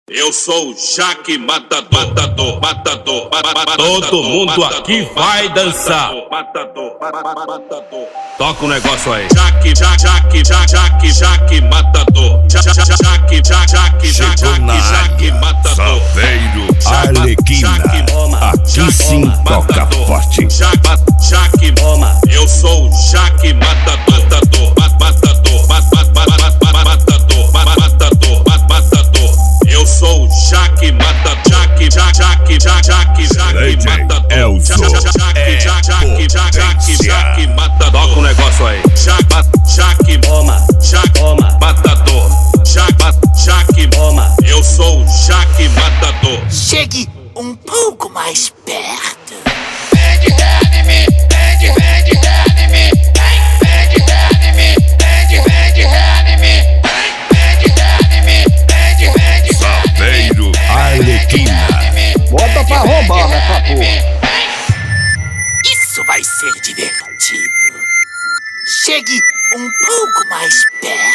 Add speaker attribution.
Speaker 1: Eu sou o Jaque Matador, matador.
Speaker 2: Todo mundo aqui vai dançar.
Speaker 1: Matador.
Speaker 2: Toca o negócio aí.
Speaker 1: Jaque Matador.
Speaker 3: Chegou na área,
Speaker 1: Matador.
Speaker 3: Saveiro Arlequina. Aqui sim toca forte.
Speaker 1: Jaque, eu sou o Jaque Matador, matador. Eu sou o Jaque Matador, Jaque Matador.
Speaker 3: Elzo
Speaker 1: Jaque Matador.
Speaker 2: Toca o negócio aí.
Speaker 1: Jaque Matador. Jaque, eu sou o Jaque Matador.
Speaker 4: Chegue um pouco mais perto.
Speaker 3: Saveiro Arlequina.
Speaker 5: Bota pra roubar nessa porra.
Speaker 4: Isso vai ser divertido. Chegue um pouco mais perto.